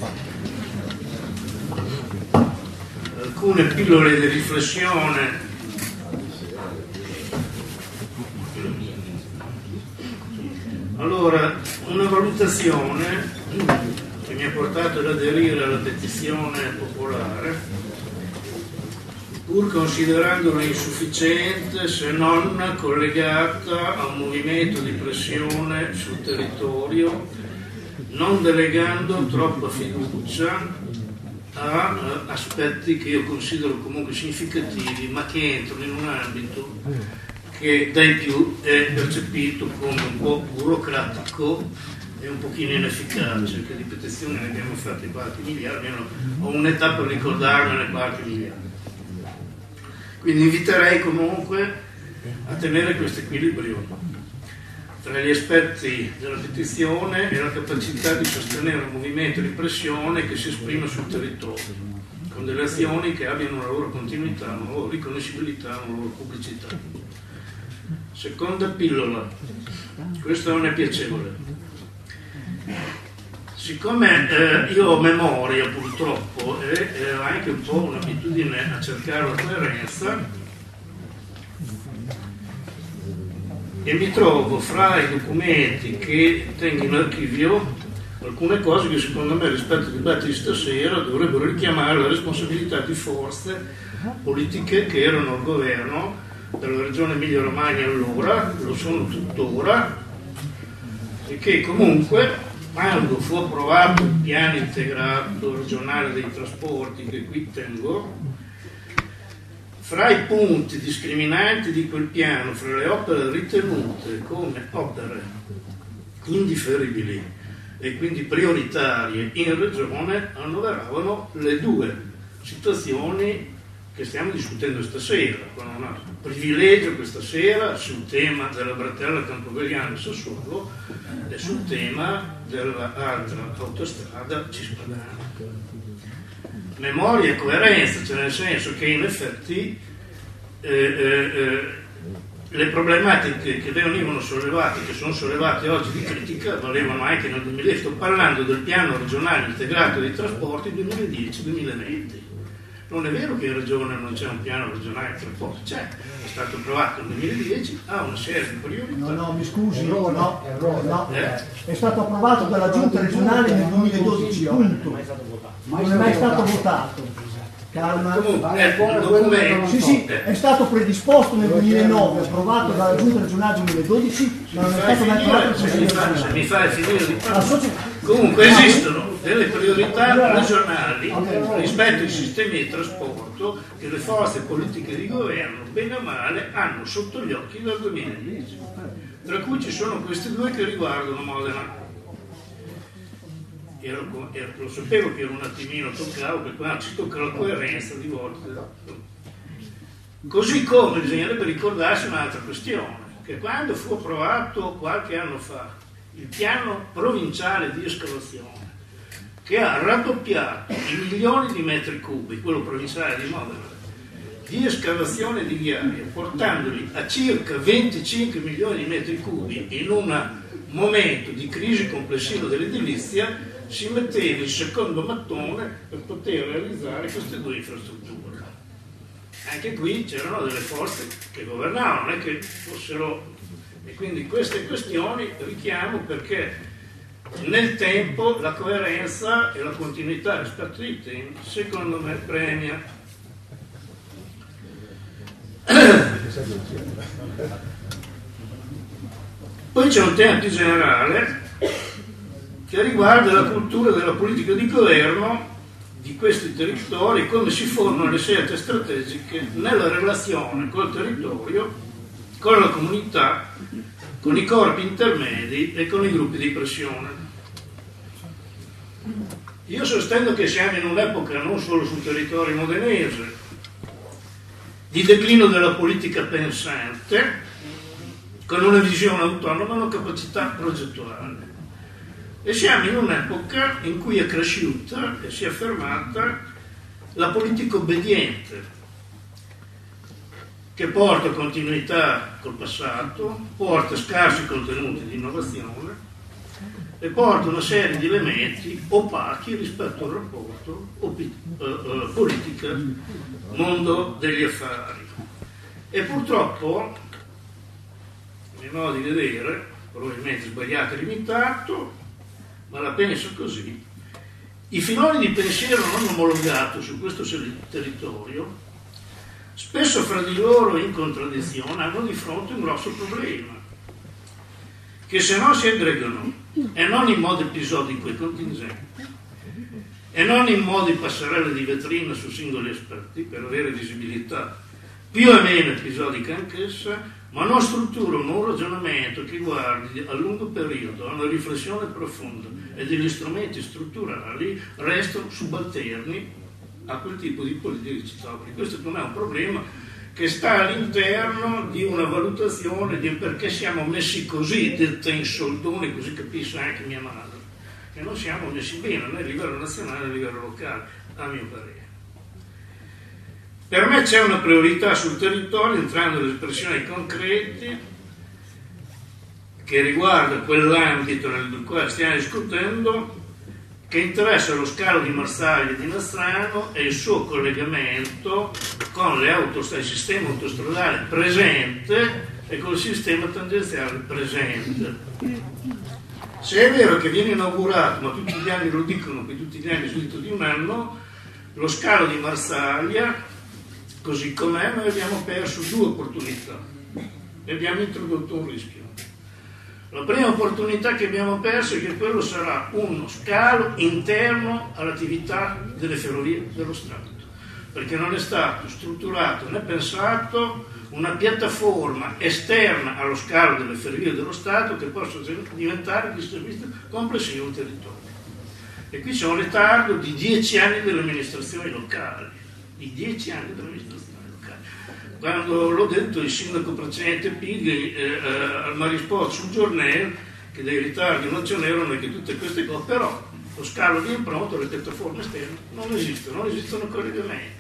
Alcune pillole di riflessione. Allora, una valutazione che mi ha portato ad aderire alla petizione popolare, pur considerandola insufficiente se non collegata a un movimento di pressione sul territorio, non delegando troppa fiducia a aspetti che io considero comunque significativi, ma che entrano in un ambito che dai più è percepito come un po' burocratico e un pochino inefficace, che di petizioni ne abbiamo fatte qualche migliaio, almeno ho un'età per ricordarmene qualche migliaio. Quindi inviterei comunque a tenere questo equilibrio tra gli aspetti della petizione e la capacità di sostenere un movimento di pressione che si esprime sul territorio, con delle azioni che abbiano una loro continuità, una loro riconoscibilità, una loro pubblicità. Seconda pillola, questo non è piacevole. Siccome io ho memoria purtroppo e ho anche un po' un'abitudine a cercare la coerenza, e mi trovo fra i documenti che tengo in archivio alcune cose che secondo me rispetto ai dibattiti di stasera dovrebbero richiamare la responsabilità di forze politiche che erano al governo della regione Emilia-Romagna allora, lo sono tuttora, e che comunque quando fu approvato il piano integrato regionale dei trasporti, che qui tengo, fra i punti discriminanti di quel piano, fra le opere ritenute come opere indifferibili e quindi prioritarie in regione, annoveravano le due situazioni che stiamo discutendo stasera, con un privilegio questa sera sul tema della bretella Campovegliano Sassuolo e sul tema dell'altra autostrada Cispadana. Memoria e coerenza, cioè nel senso che in effetti le problematiche che venivano sollevate, che sono sollevate oggi di critica, valevano anche nel 2010. Sto parlando del piano regionale integrato dei trasporti 2010-2020. Non è vero che in regione non c'è un piano regionale di trasporti, c'è, è stato approvato nel 2010, ha una serie di priorità. No, mi scusi, no. È stato approvato dalla giunta regionale nel 2012, punto. Non è mai stato votato. Calma. Sì, è stato predisposto nel 2009, approvato dalla giunta regionale nel 2012, ma non è stato mai approvato. Mi fai finire di parlare. Comunque esistono delle priorità regionali rispetto ai sistemi di trasporto che le forze politiche di governo, bene o male, hanno sotto gli occhi dal 2010. Tra cui ci sono queste due che riguardano Modena. Lo sapevo che ero un attimino toccato, perché quando ci tocca la coerenza di volte. Così come bisognerebbe ricordarsi un'altra questione, che quando fu approvato qualche anno fa il piano provinciale di escavazione, che ha raddoppiato i milioni di metri cubi, quello provinciale di Modena, di escavazione di viaria, portandoli a circa 25 milioni di metri cubi in un momento di crisi complessiva dell'edilizia, si metteva il secondo mattone per poter realizzare queste due infrastrutture. Anche qui c'erano delle forze che governavano, non è che fossero... E quindi queste questioni richiamo perché nel tempo la coerenza e la continuità rispetto ai temi, secondo me, premia. Poi c'è un tema più generale che riguarda la cultura della politica di governo di questi territori, come si formano le scelte strategiche nella relazione col territorio, con la comunità, con i corpi intermedi e con i gruppi di pressione. Io sostengo che siamo in un'epoca non solo sul territorio modenese di declino della politica pensante, con una visione autonoma e una capacità progettuale. E siamo in un'epoca in cui è cresciuta e si è affermata la politica obbediente, che porta continuità col passato, porta scarsi contenuti di innovazione e porta una serie di elementi opachi rispetto al rapporto politica mondo degli affari. E purtroppo, a mio modo di vedere, probabilmente sbagliato e limitato, ma la penso così, i filoni di pensiero non omologato su questo territorio, spesso fra di loro in contraddizione, hanno di fronte un grosso problema, che se non si aggregano, e non in modo episodico e contingente, e non in modo di passerelle di vetrina su singoli aspetti per avere visibilità più o meno episodica anch'essa, ma non struttura un ragionamento che guardi a lungo periodo, a una riflessione profonda, e degli strumenti strutturali restano subalterni a quel tipo di politica. Questo non è un problema che sta all'interno di una valutazione di perché siamo messi così, detta in soldoni, così capisce anche mia madre, che non siamo messi bene né a livello nazionale né a livello locale, a mio parere. Per me c'è una priorità sul territorio, entrando nelle espressioni concrete, che riguarda quell'ambito nel quale stiamo discutendo, che interessa lo scalo di Marsaglia e di Nazzano e il suo collegamento con il sistema autostradale presente e col sistema tangenziale presente. Se è vero che viene inaugurato, ma tutti gli anni lo dicono, che tutti gli anni è di un anno, lo scalo di Marsaglia, così com'è, noi abbiamo perso due opportunità e abbiamo introdotto un rischio. La prima opportunità che abbiamo perso è che quello sarà uno scalo interno all'attività delle ferrovie dello Stato, perché non è stato strutturato né pensato una piattaforma esterna allo scalo delle ferrovie dello Stato che possa diventare di servizio complessivo al territorio. E qui c'è un ritardo di 10 anni delle amministrazioni locali, di 10 anni delle amministrazioni locali. Quando l'ho detto, il sindaco precedente Pigli al Marisport sul giornale, che dei ritardi non ce n'erano e che tutte queste cose, però lo scalo di impronto, le piattaforme esterne non esistono collegamenti.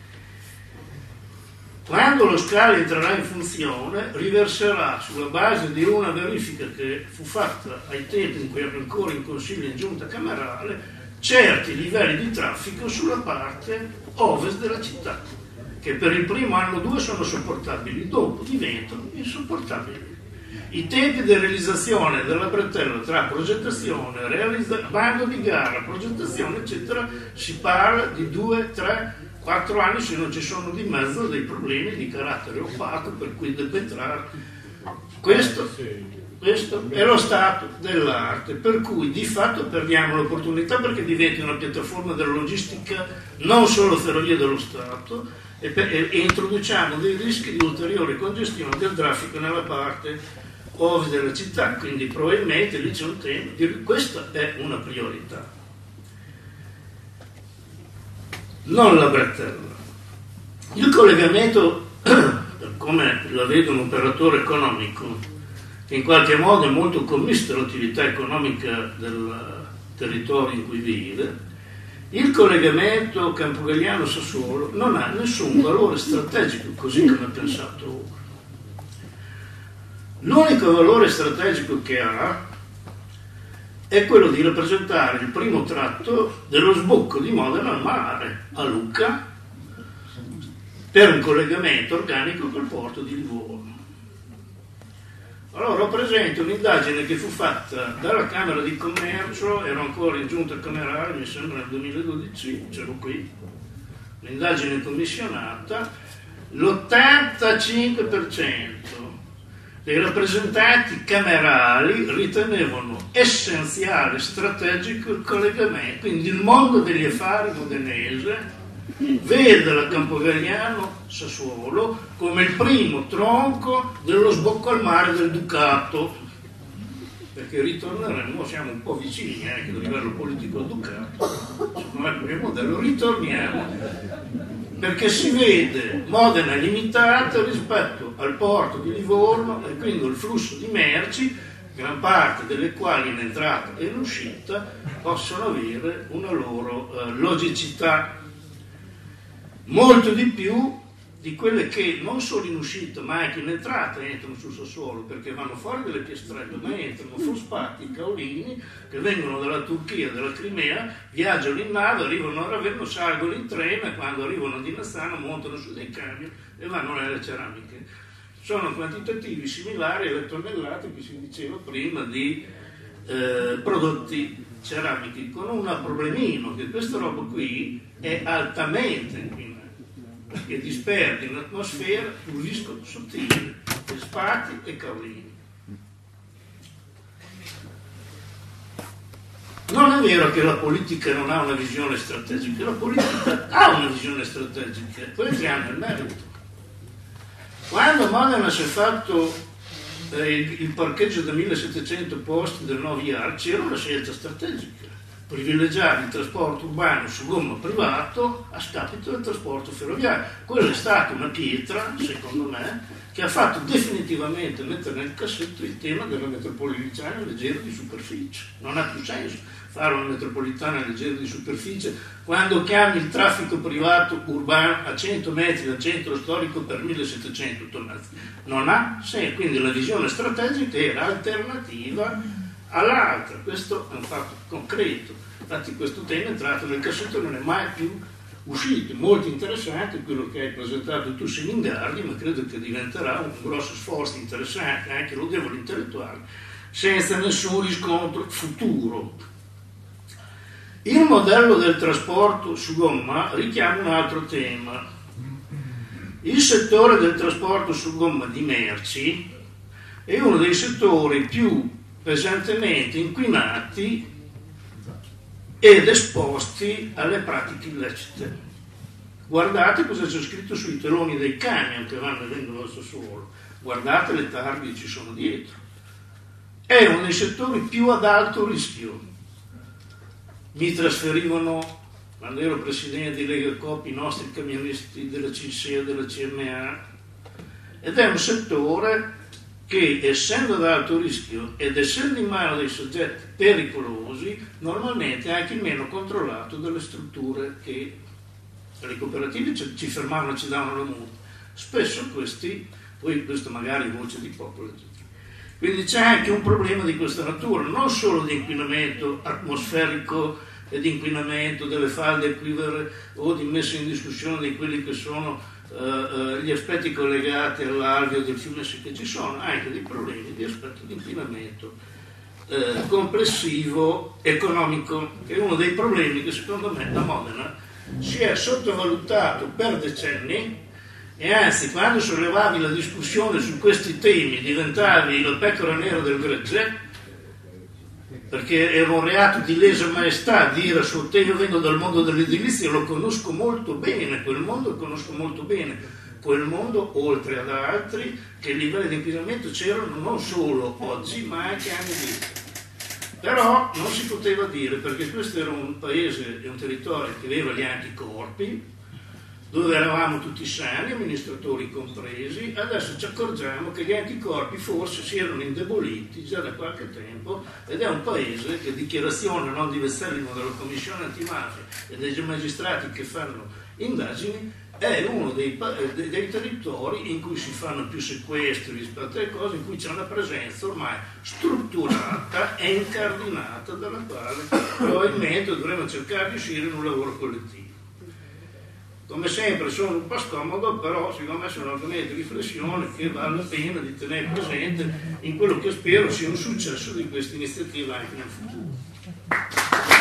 Quando lo scalo entrerà in funzione, riverserà sulla base di una verifica che fu fatta ai tempi in cui ero ancora in consiglio in giunta camerale, certi livelli di traffico sulla parte ovest della città, che per il primo anno o due sono sopportabili, dopo diventano insopportabili. I tempi di realizzazione della bretella tra progettazione, bando di gara, progettazione, eccetera, si parla di 2, 3, 4 anni se non ci sono di mezzo dei problemi di carattere opaco per cui deve entrare. Questo è lo stato dell'arte, per cui di fatto perdiamo l'opportunità perché diventi una piattaforma della logistica non solo ferrovie dello Stato e introduciamo dei rischi di ulteriore congestione del traffico nella parte ovest della città, quindi probabilmente lì c'è un tema, questa è una priorità. Non la bretella. Il collegamento, come la vedo un operatore economico, che in qualche modo è molto commisto all'attività economica del territorio in cui vive, il collegamento Campogalliano-Sassuolo non ha nessun valore strategico, così come è pensato ora. L'unico valore strategico che ha è quello di rappresentare il primo tratto dello sbocco di Modena al mare, a Lucca, per un collegamento organico col porto di Livorno. Allora ho presente un'indagine che fu fatta dalla Camera di Commercio, ero ancora in giunta camerale, mi sembra nel 2012, c'ero qui, l'indagine commissionata, l'85% dei rappresentanti camerali ritenevano essenziale, strategico il collegamento, quindi il mondo degli affari modenese vede la Campogalliano-Sassuolo come il primo tronco dello sbocco al mare del Ducato, perché ritorneremo, siamo un po' vicini anche a livello politico al Ducato, secondo me il modello ritorniamo, perché si vede Modena limitata rispetto al porto di Livorno e quindi il flusso di merci, gran parte delle quali in entrata e in uscita possono avere una loro logicità. Molto di più di quelle che non solo in uscita ma anche in entrata entrano sul Sassuolo, perché vanno fuori delle piastrelle, ma entrano Fosfatti, Caolini, che vengono dalla Turchia, dalla Crimea, viaggiano in nave, arrivano a Ravenna, salgono in treno e quando arrivano a Dinassano montano su dei camion e vanno nelle ceramiche. Sono quantitativi similari alle tonnellate che si diceva prima di prodotti ceramici, con un problemino, che questa roba qui è altamente inquinante, perché disperdi in atmosfera un rischio sottile, Fosfati e Caolini. Non è vero che la politica non ha una visione strategica, la politica ha una visione strategica, quelli che hanno il merito. Quando Modena si è fatto il parcheggio da 1700 posti del Novi Yard, c'era una scelta strategica: privilegiare il trasporto urbano su gomma privato a scapito del trasporto ferroviario. Quella è stata una pietra, secondo me, che ha fatto definitivamente mettere nel cassetto il tema della metropolitana leggera di superficie. Non ha più senso fare una metropolitana leggera di superficie quando chiami il traffico privato urbano a 100 metri dal centro storico per 1700 tonnellate. Non ha senso, quindi la visione strategica era alternativa all'altra. Questo è un fatto concreto. Infatti questo tema è entrato nel cassetto e non è mai più uscito. Molto interessante quello che hai presentato tu, Semingardi, ma credo che diventerà un grosso sforzo interessante, anche lodevole intellettuale, senza nessun riscontro futuro. Il modello del trasporto su gomma richiama un altro tema. Il settore del trasporto su gomma di merci è uno dei settori più pesantemente inquinati ed esposti alle pratiche illecite. Guardate cosa c'è scritto sui teloni dei camion che vanno e vengono dal Sassuolo, guardate le targhe che ci sono dietro. È uno dei settori più ad alto rischio. Mi trasferivano, quando ero presidente di Lega Coop, i nostri camionisti della CISEA, della CMA, ed è un settore che, essendo ad alto rischio ed essendo in mano dei soggetti pericolosi, normalmente è anche il meno controllato dalle strutture che le cooperative ci fermavano, ci davano la multa. Spesso questi, poi questo magari voce di popolo, eccetera. Quindi c'è anche un problema di questa natura, non solo di inquinamento atmosferico e di inquinamento delle falde acquifere o di messa in discussione di quelli che sono gli aspetti collegati all'alveo del fiume, che ci sono anche dei problemi di aspetto di inquinamento complessivo economico, che è uno dei problemi che secondo me a Modena si è sottovalutato per decenni. E anzi, quando sollevavi la discussione su questi temi diventavi la pecora nera del gregge, perché era un reato di lesa maestà dire sul tema. Io vengo dal mondo dell'edilizia, lo conosco molto bene, quel mondo lo conosco molto bene, quel mondo oltre ad altri che livelli di inquinamento c'erano non solo oggi ma anche anni dietro. Però non si poteva dire, perché questo era un paese e un territorio che aveva gli anticorpi, dove eravamo tutti sani, amministratori compresi. Adesso ci accorgiamo che gli anticorpi forse si erano indeboliti già da qualche tempo, ed è un paese che, dichiarazione non di Vezzellino della Commissione Antimafia e dei magistrati che fanno indagini, è uno dei territori in cui si fanno più sequestri rispetto alle cose, in cui c'è una presenza ormai strutturata e incardinata, dalla quale probabilmente dovremo cercare di uscire in un lavoro collettivo. Come sempre sono un po' scomodo, però secondo me sono argomenti di riflessione che vale la pena di tenere presente in quello che spero sia un successo di questa iniziativa anche nel futuro.